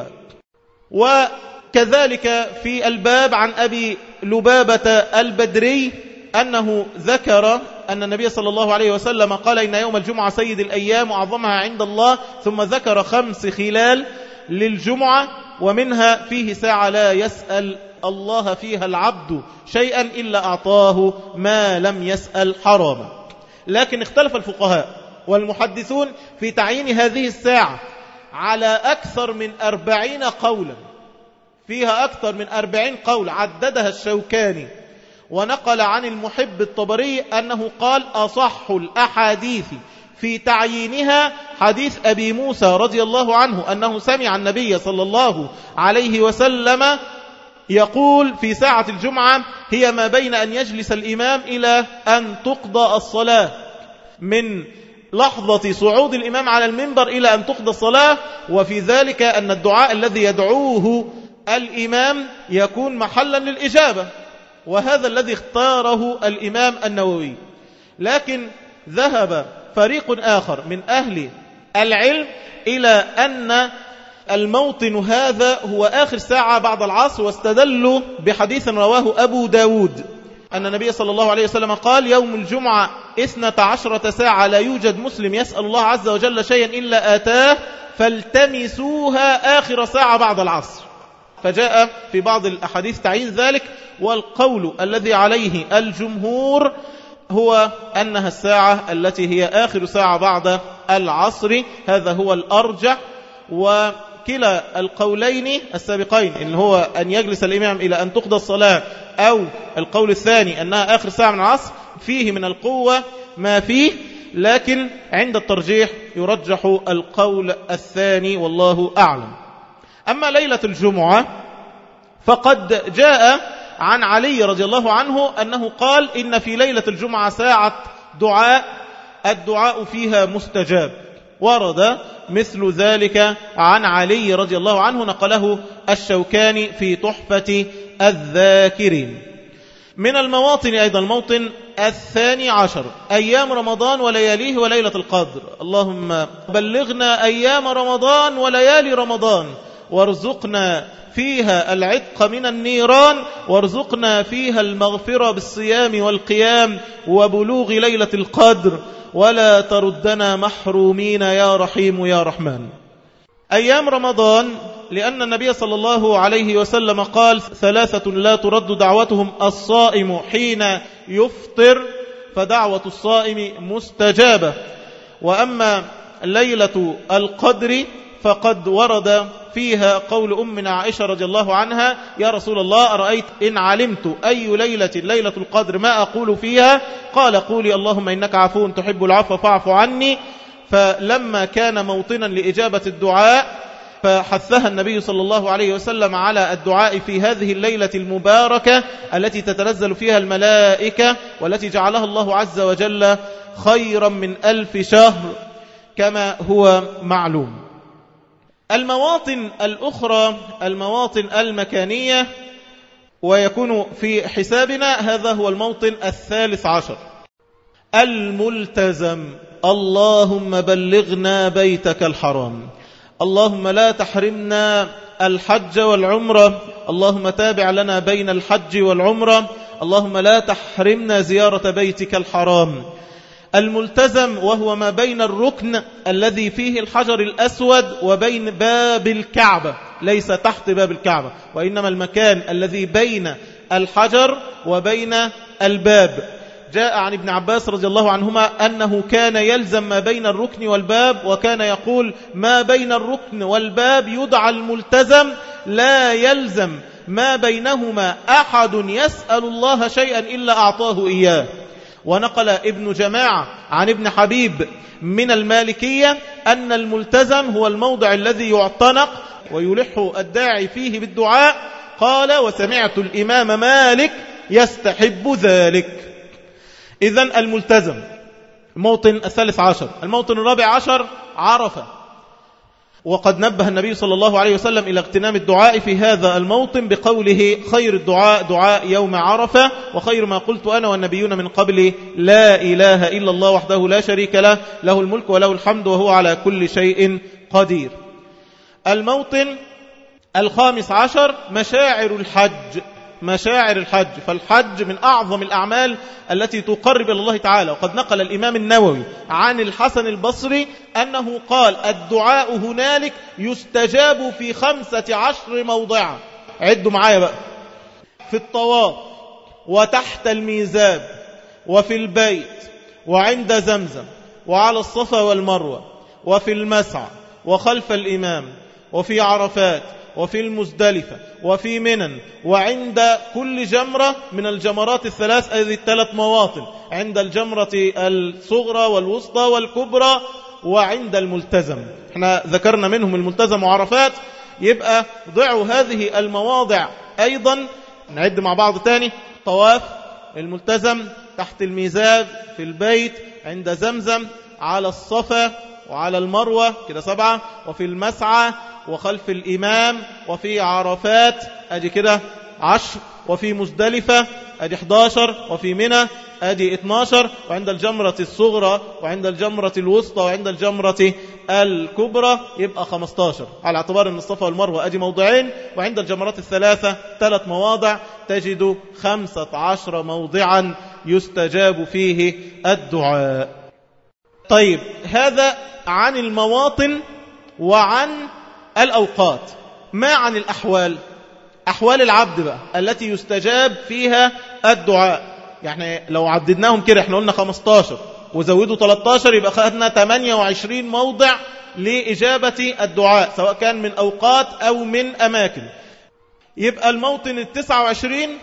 وكذلك في الباب عن أبي لبابة البدري أنه ذكر أن النبي صلى الله عليه وسلم قال: إن يوم الجمعة سيد الأيام وأعظمها عند الله، ثم ذكر خمس خلال للجمعة، ومنها فيه ساعة لا يسأل الله فيها العبد شيئا إلا أعطاه ما لم يسأل حراما. لكن اختلف الفقهاء والمحدثون في تعيين هذه الساعة على أكثر من أربعين قولا، فيها أكثر من أربعين قول عددها الشوكاني، ونقل عن المحب الطبري أنه قال: أصح الأحاديث في تعيينها حديث أبي موسى رضي الله عنه أنه سمع النبي صلى الله عليه وسلم يقول في ساعة الجمعة: هي ما بين أن يجلس الإمام إلى أن تقضى الصلاة، من لحظة صعود الإمام على المنبر إلى أن تقضى الصلاة. وفي ذلك أن الدعاء الذي يدعوه الإمام يكون محلا للإجابة، وهذا الذي اختاره الإمام النووي. لكن ذهب فريق آخر من أهل العلم إلى أن الموطن هذا هو آخر ساعة بعد العصر، واستدلوا بحديث رواه أبو داود أن النبي صلى الله عليه وسلم قال: يوم الجمعة إثنة عشرة ساعة لا يوجد مسلم يسأل الله عز وجل شيئا إلا آتاه، فالتمسوها آخر ساعة بعد العصر. فجاء في بعض الأحاديث تعيين ذلك، والقول الذي عليه الجمهور هو أنها الساعة التي هي آخر ساعة بعد العصر، هذا هو الأرجح. وكلا القولين السابقين إن هو أن يجلس الإمام إلى أن تقضى الصلاة، أو القول الثاني أنها آخر ساعة من العصر، فيه من القوة ما فيه، لكن عند الترجيح يرجح القول الثاني والله أعلم. أما ليلة الجمعة فقد جاء عن علي رضي الله عنه أنه قال: إن في ليلة الجمعة ساعة دعاء الدعاء فيها مستجاب. ورد مثل ذلك عن علي رضي الله عنه، نقله الشوكاني في تحفة الذاكرين. من المواطن أيضا الموطن الثاني عشر أيام رمضان ولياليه وليلة القدر. اللهم بلغنا أيام رمضان وليالي رمضان، وارزقنا فيها العتق من النيران، وارزقنا فيها المغفرة بالصيام والقيام وبلوغ ليلة القدر، ولا تردنا محرومين يا رحيم يا رحمن. أيام رمضان لأن النبي صلى الله عليه وسلم قال ثلاثة لا ترد دعوتهم: الصائم حين يفطر فدعوة الصائم مستجابة. وأما ليلة القدر فقد ورد فيها قول أمنا عائشة رضي الله عنها: يا رسول الله أرأيت إن علمت أي ليلة ليلة القدر ما أقول فيها؟ قال: قولي اللهم إنك عفو تحب العفو فاعف عني. فلما كان موطنا لإجابة الدعاء فحثها النبي صلى الله عليه وسلم على الدعاء في هذه الليلة المباركة التي تتنزل فيها الملائكة، والتي جعلها الله عز وجل خيرا من ألف شهر كما هو معلوم. المواطن الأخرى المواطن المكانية، ويكون في حسابنا هذا هو الموطن الثالث عشر: الملتزم. اللهم بلغنا بيتك الحرام، اللهم لا تحرمنا الحج والعمرة، اللهم تابع لنا بين الحج والعمرة، اللهم لا تحرمنا زيارة بيتك الحرام. الملتزم وهو ما بين الركن الذي فيه الحجر الأسود وبين باب الكعبة، ليس تحت باب الكعبة، وإنما المكان الذي بين الحجر وبين الباب. جاء عن ابن عباس رضي الله عنهما أنه كان يلزم ما بين الركن والباب، وكان يقول: ما بين الركن والباب يدعى الملتزم، لا يلزم ما بينهما أحد يسأل الله شيئا إلا أعطاه إياه. ونقل ابن جماعة عن ابن حبيب من المالكية أن الملتزم هو الموضع الذي يعتنق ويلح الداعي فيه بالدعاء. قال: وسمعت الإمام مالك يستحب ذلك. إذن الملتزم الموطن الثالث عشر. الموطن الرابع عشر: عرفة. وقد نبه النبي صلى الله عليه وسلم إلى اغتنام الدعاء في هذا الموطن بقوله: خير الدعاء دعاء يوم عرفة، وخير ما قلت أنا والنبيون من قبلي لا إله إلا الله وحده لا شريك له، له الملك وله الحمد وهو على كل شيء قدير. الموطن الخامس عشر: مشاعر الحج. مشاعر الحج، فالحج من أعظم الأعمال التي تقرب إلى الله تعالى. وقد نقل الإمام النووي عن الحسن البصري أنه قال: الدعاء هنالك يستجاب في خمسة عشر موضعا. عدوا معايا بقى: في الطواف، وتحت الميزاب، وفي البيت، وعند زمزم، وعلى الصفا والمروة، وفي المسعى، وخلف الإمام، وفي عرفات، وفي المزدلفة، وفي منن، وعند كل جمرة من الجمرات الثلاث، هذه الثلاث مواطن: عند الجمرة الصغرى والوسطى والكبرى، وعند الملتزم. احنا ذكرنا منهم الملتزم وعرفات، يبقى ضعوا هذه المواضع أيضا. نعد مع بعض تاني: طواف، الملتزم، تحت الميزاب، في البيت، عند زمزم، على الصفا وعلى المروة، كده سبعة، وفي المسعى، وخلف الإمام، وفي عرفات، أدي كده عشر، وفي مزدلفة أدي احداشر، وفي منى أدي اتناشر، وعند الجمرة الصغرى، وعند الجمرة الوسطى، وعند الجمرة الكبرى يبقى خمستاشر، على اعتبار أن الصفا والمروة أدي موضعين، وعند الجمرات الثلاثة ثلاث مواضع، تجد خمسة عشر موضعا يستجاب فيه الدعاء. طيب، هذا عن المواطن وعن الأوقات. ما عن الأحوال؟ أحوال العبد بقى التي يستجاب فيها الدعاء. يعني لو عددناهم كده، احنا قلنا خمستاشر وزودوا تلتاشر، يبقى خدنا ثمانية وعشرين موضع لإجابة الدعاء، سواء كان من أوقات أو من أماكن. يبقى الموطن التسعة وعشرين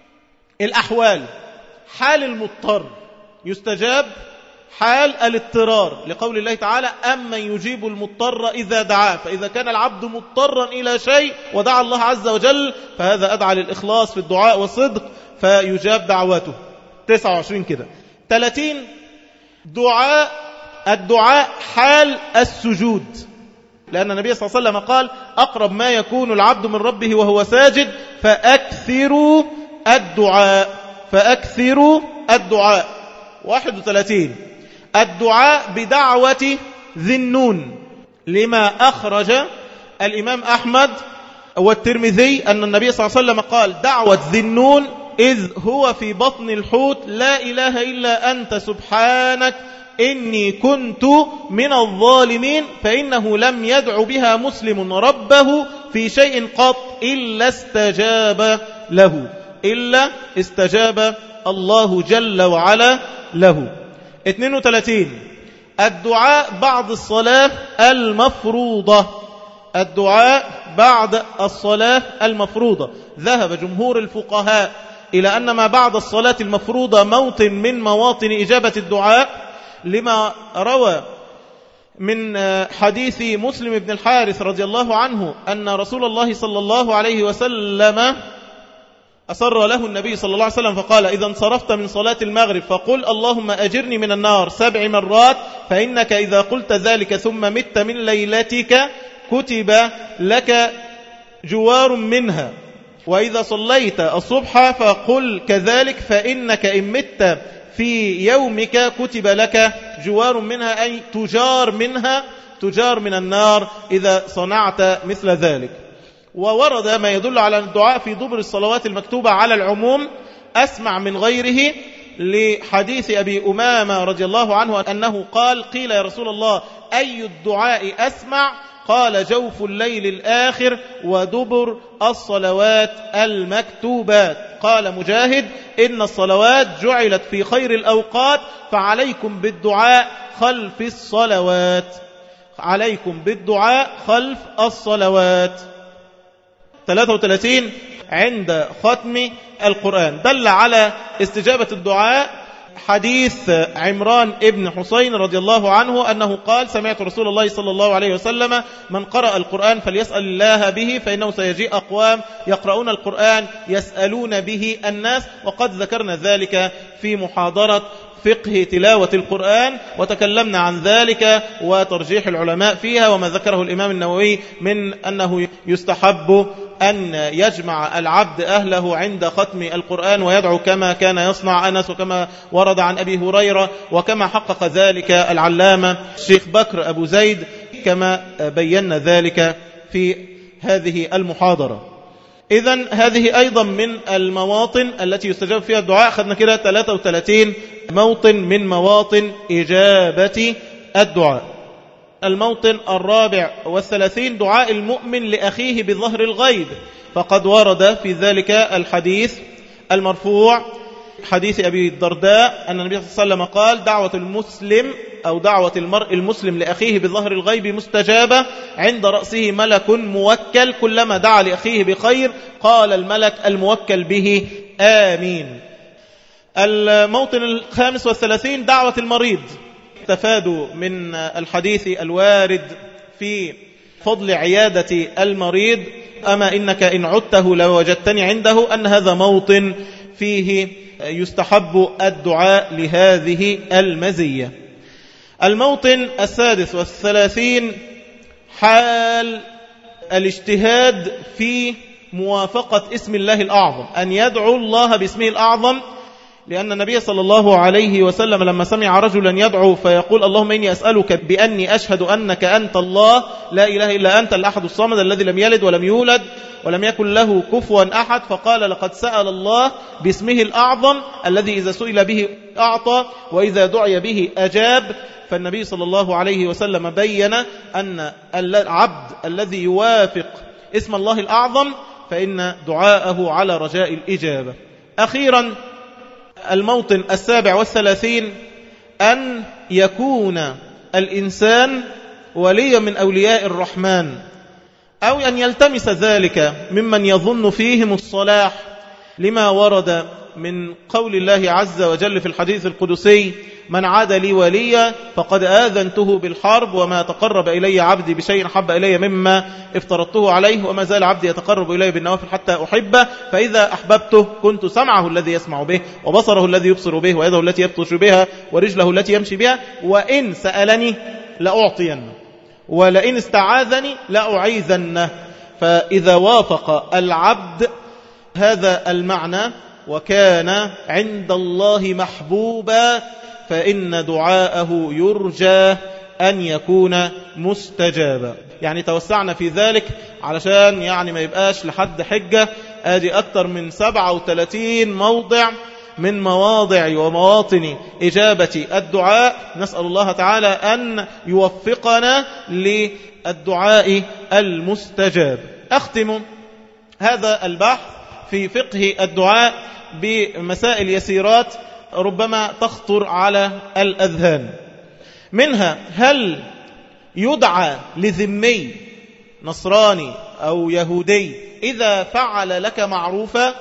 الأحوال: حال المضطر يستجاب، حال الاضطرار، لقول الله تعالى: أمن يجيب المضطر إذا دعاه. فإذا كان العبد مضطرا إلى شيء ودعا الله عز وجل، فهذا أدعى للإخلاص في الدعاء والصدق فيجاب دعوته. تسعة وعشرين كده. ثلاثين: دعاء الدعاء حال السجود، لأن النبي صلى الله عليه وسلم قال: أقرب ما يكون العبد من ربه وهو ساجد فأكثروا الدعاء. فأكثروا الدعاء. واحد وثلاثين: الدعاء بدعوة ذي النون، لما أخرج الإمام أحمد والترمذي أن النبي صلى الله عليه وسلم قال: دعوة ذي النون إذ هو في بطن الحوت لا إله إلا أنت سبحانك إني كنت من الظالمين، فإنه لم يدع بها مسلم ربه في شيء قط إلا استجاب له، إلا استجاب الله جل وعلا له. اثنين وثلاثين الدعاء بعد الصلاة المفروضة. الدعاء بعد الصلاة المفروضة، ذهب جمهور الفقهاء إلى أن ما بعد الصلاة المفروضة موطن من مواطن إجابة الدعاء، لما روى من حديث مسلم بن الحارث رضي الله عنه أن رسول الله صلى الله عليه وسلم أسر له النبي صلى الله عليه وسلم فقال: إذا انصرفت من صلاة المغرب فقل اللهم أجرني من النار سبع مرات، فإنك إذا قلت ذلك ثم مت من ليلتك كتب لك جوار منها. وإذا صليت الصبح فقل كذلك، فإنك إن مت في يومك كتب لك جوار منها، أي تجار منها، تجار من النار إذا صنعت مثل ذلك. وورد ما يدل على الدعاء في دبر الصلوات المكتوبة على العموم أسمع من غيره، لحديث أبي أمامة رضي الله عنه أنه قال: قيل يا رسول الله أي الدعاء أسمع؟ قال: جوف الليل الآخر ودبر الصلوات المكتوبات. قال مجاهد: إن الصلوات جعلت في خير الأوقات، فعليكم بالدعاء خلف الصلوات، عليكم بالدعاء خلف الصلوات. ثلاثة وثلاثين عند ختم القرآن دل على استجابة الدعاء حديث عمران ابن حسين رضي الله عنه أنه قال: سمعت رسول الله صلى الله عليه وسلم: من قرأ القرآن فليسأل الله به، فإنه سيجيء أقوام يقرؤون القرآن يسألون به الناس. وقد ذكرنا ذلك في محاضرة فقه تلاوة القرآن، وتكلمنا عن ذلك وترجيح العلماء فيها، وما ذكره الإمام النووي من أنه يستحب أن يجمع العبد أهله عند ختم القرآن ويدعو كما كان يصنع أنس، وكما ورد عن أبي هريرة، وكما حقق ذلك العلامة الشيخ بكر أبو زيد، كما بينا ذلك في هذه المحاضرة. إذن هذه أيضا من المواطن التي يستجاب فيها الدعاء. خدنا كده ثلاثة وثلاثين موطن من مواطن إجابة الدعاء. الموطن الرابع والثلاثين دعاء المؤمن لأخيه بظهر الغيب، فقد ورد في ذلك الحديث المرفوع، حديث أبي الدرداء أن النبي صلى الله عليه وسلم قال: دعوة المسلم أو دعوة المرء المسلم لأخيه بظهر الغيب مستجابة، عند رأسه ملك موكل، كلما دعا لأخيه بخير قال الملك الموكل به آمين. الموطن الخامس والثلاثين دعوة المريض. استفادوا من الحديث الوارد في فضل عيادة المريض: أما إنك إن عدته لوجدتني عنده، أن هذا موطن فيه يستحب الدعاء لهذه المزية. الموطن السادس والثلاثين حال الاجتهاد في موافقة اسم الله الأعظم، أن يدعو الله باسمه الأعظم، لأن النبي صلى الله عليه وسلم لما سمع رجلا يدعو فيقول: اللهم إني أسألك بأني أشهد أنك أنت الله لا إله إلا أنت الأحد الصمد الذي لم يلد ولم يولد ولم يكن له كفوا أحد، فقال: لقد سأل الله باسمه الأعظم الذي إذا سئل به أعطى وإذا دعي به أجاب. فالنبي صلى الله عليه وسلم بين أن العبد الذي يوافق اسم الله الأعظم فإن دعاءه على رجاء الإجابة. أخيرا الموطن السابع والثلاثين أن يكون الإنسان وليا من أولياء الرحمن، أو أن يلتمس ذلك ممن يظن فيهم الصلاح، لما ورد من قول الله عز وجل في الحديث القدسي: من عاد لي وليا فقد آذنته بالحرب، وما تقرب إلي عبدي بشيء حب إلي مما افترضته عليه، وما زال عبدي يتقرب إلي بالنوافل حتى أحبه، فإذا أحببته كنت سمعه الذي يسمع به، وبصره الذي يبصر به، ويده التي يبطش بها، ورجله التي يمشي بها، وإن سألني لأعطينه، ولئن استعاذني لأعيذنه. فإذا وافق العبد هذا المعنى وكان عند الله محبوبا فإن دعاءه يرجى أن يكون مستجابا. يعني توسعنا في ذلك علشان يعني ما يبقاش لحد حجة. آدي أكثر من سبعة وثلاثين موضع من مواضع ومواطن إجابة الدعاء. نسأل الله تعالى أن يوفقنا للدعاء المستجاب. أختم هذا البحث في فقه الدعاء بمسائل يسيرات ربما تخطر على الأذهان. منها: هل يدعى لذمي نصراني أو يهودي إذا فعل لك معروفا؟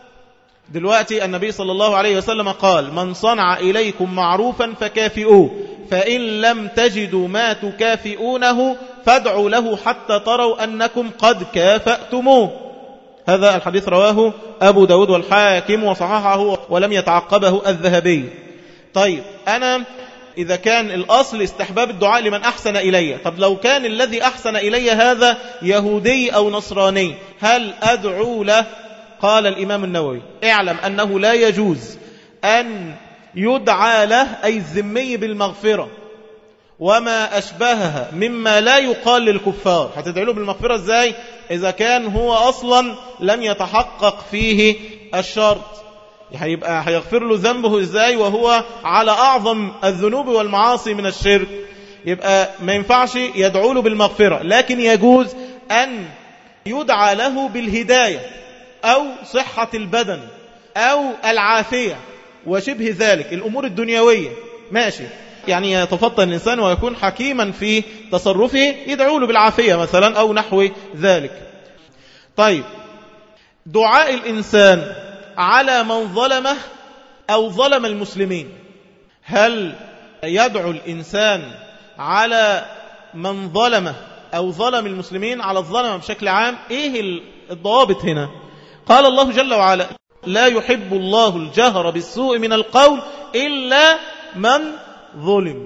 دلوقتي النبي صلى الله عليه وسلم قال: من صنع إليكم معروفا فكافئوه، فإن لم تجدوا ما تكافئونه فادعوا له حتى تروا أنكم قد كافأتموه. هذا الحديث رواه أبو داود والحاكم وصححه ولم يتعقبه الذهبي. طيب، أنا إذا كان الأصل استحباب الدعاء لمن أحسن إلي، طب لو كان الذي أحسن إلي هذا يهودي أو نصراني، هل أدعو له؟ قال الإمام النووي: اعلم أنه لا يجوز أن يدعى له أي الذمي بالمغفرة وما أشبهها مما لا يقال للكفار. هتدعي له بالمغفرة إزاي إذا كان هو أصلا لم يتحقق فيه الشرط؟ هيبقى هيغفر له ذنبه إزاي وهو على أعظم الذنوب والمعاصي من الشرك؟ يبقى ما ينفعش يدعو له بالمغفرة، لكن يجوز أن يدعى له بالهداية أو صحة البدن أو العافية وشبه ذلك، الأمور الدنيوية ماشي، يعني يتفطن الإنسان ويكون حكيما في تصرفه، يدعو له بالعافية مثلا أو نحو ذلك. طيب، دعاء الإنسان على من ظلمه أو ظلم المسلمين، هل يدعو الإنسان على من ظلمه أو ظلم المسلمين، على الظلمة بشكل عام؟ إيه الضوابط هنا؟ قال الله جل وعلا: لا يحب الله الجهر بالسوء من القول إلا من ظلم.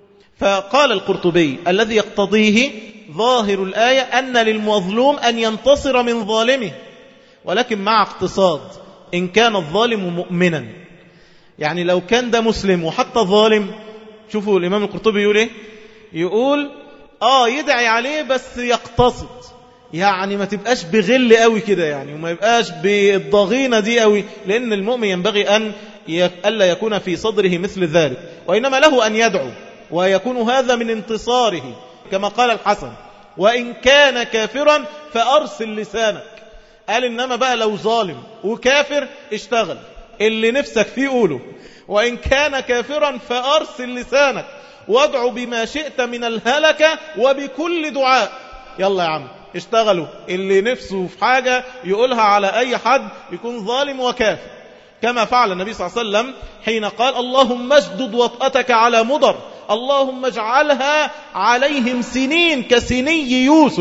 فقال القرطبي: الذي يقتضيه ظاهر الآية أن للمظلوم أن ينتصر من ظالمه، ولكن مع اقتصاد، إن كان الظالم مؤمنا. يعني لو كان ده مسلم وحتى ظالم، شوفوا الإمام القرطبي يقول إيه؟ يقول آه يدعي عليه بس يقتصد، يعني ما تبقاش بغل قوي كده يعني، وما يبقاش بالضغينة دي قوي، لأن المؤمن ينبغي أن ألا يكون في صدره مثل ذلك، وإنما له أن يدعو، ويكون هذا من انتصاره، كما قال الحسن: وإن كان كافرا فأرسل لسانك. قال إنما بقى لو ظالم وكافر اشتغل اللي نفسك فيه قوله، وإن كان كافرا فأرسل لسانك وادعو بما شئت من الهلكة وبكل دعاء. يلا يا عم اشتغلوا، اللي نفسه في حاجة يقولها على أي حد يكون ظالم وكافر، كما فعل النبي صلى الله عليه وسلم حين قال: اللهم اشدد وطأتك على مضر، اللهم اجعلها عليهم سنين كسني يوسف.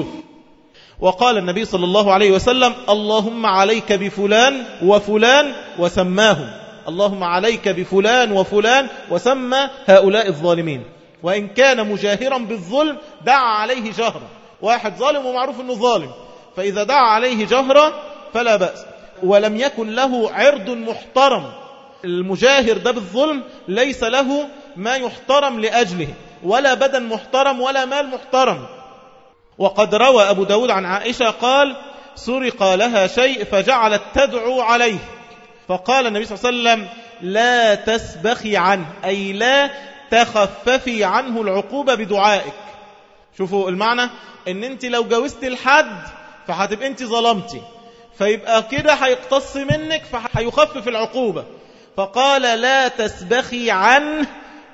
وقال النبي صلى الله عليه وسلم: اللهم عليك بفلان وفلان، وسماهم، اللهم عليك بفلان وفلان، وسمى هؤلاء الظالمين. وإن كان مجاهرا بالظلم دعا عليه جهرا، واحد ظالم ومعروف أنه ظالم، فإذا دعا عليه جهرا فلا بأس، ولم يكن له عرض محترم. المجاهر ده بالظلم ليس له ما يحترم لأجله، ولا بدن محترم ولا مال محترم. وقد روى أبو داود عن عائشة قال: سرق لها شيء فجعلت تدعو عليه، فقال النبي صلى الله عليه وسلم: لا تسبخي عنه، أي لا تخففي عنه العقوبة بدعائك. شوفوا المعنى، ان انت لو جاوزت الحد فهتبقى انت ظلمتي، فيبقى كده هيقتص منك فهيخفف العقوبة، فقال: لا تسبخي عنه،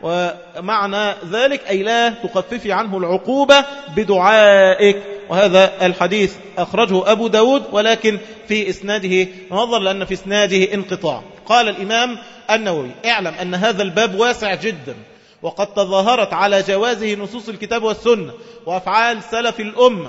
ومعنى ذلك أي لا تخففي عنه العقوبة بدعائك. وهذا الحديث أخرجه أبو داود، ولكن في إسناده نظر، لأن في إسناده انقطاع. قال الإمام النووي: اعلم أن هذا الباب واسع جدا، وقد تظاهرت على جوازه نصوص الكتاب والسنة وأفعال سلف الأمة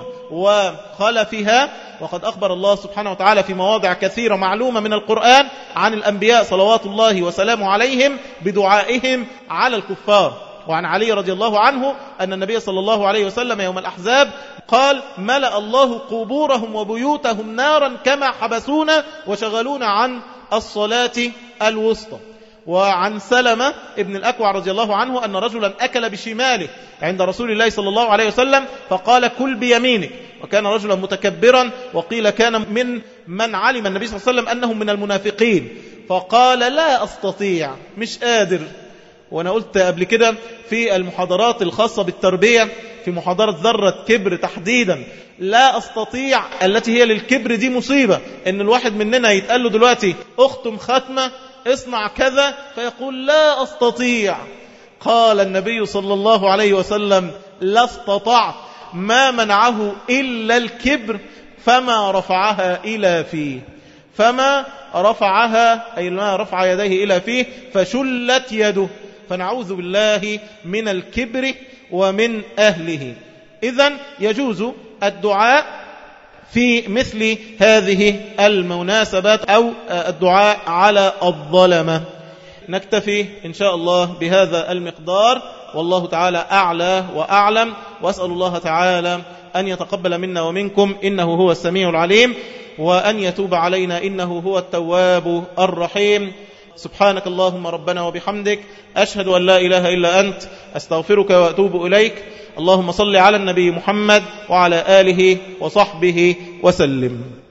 وخلفها، وقد أخبر الله سبحانه وتعالى في مواضع كثيرة معلومة من القرآن عن الأنبياء صلوات الله وسلامه عليهم بدعائهم على الكفار. وعن علي رضي الله عنه أن النبي صلى الله عليه وسلم يوم الأحزاب قال: ملأ الله قبورهم وبيوتهم نارا كما حبسونا وشغلونا عن الصلاة الوسطى. وعن سلمة ابن الأكوع رضي الله عنه أن رجلا أكل بشماله عند رسول الله صلى الله عليه وسلم فقال: كل بيمينك، وكان رجلا متكبرا، وقيل كان من من علم النبي صلى الله عليه وسلم أنهم من المنافقين، فقال: لا أستطيع، مش قادر. وأنا قلت قبل كده في المحاضرات الخاصة بالتربية في محاضرة ذرة كبر تحديدا، لا أستطيع التي هي للكبر دي مصيبة، إن الواحد مننا يتقال له دلوقتي أختم ختمة اصنع كذا فيقول لا أستطيع. قال النبي صلى الله عليه وسلم لا استطعت، ما منعه إلا الكبر فما رفعها إلى فيه، فما رفعها أي ما رفع يديه إلى فيه فشلت يده. فنعوذ بالله من الكبر ومن أهله. إذن يجوز الدعاء في مثل هذه المناسبات أو الدعاء على الظلمة. نكتفي إن شاء الله بهذا المقدار، والله تعالى أعلى وأعلم، وأسأل الله تعالى أن يتقبل منا ومنكم إنه هو السميع العليم، وأن يتوب علينا إنه هو التواب الرحيم. سبحانك اللهم ربنا وبحمدك، أشهد أن لا إله إلا أنت، أستغفرك وأتوب إليك. اللهم صل على النبي محمد وعلى آله وصحبه وسلم.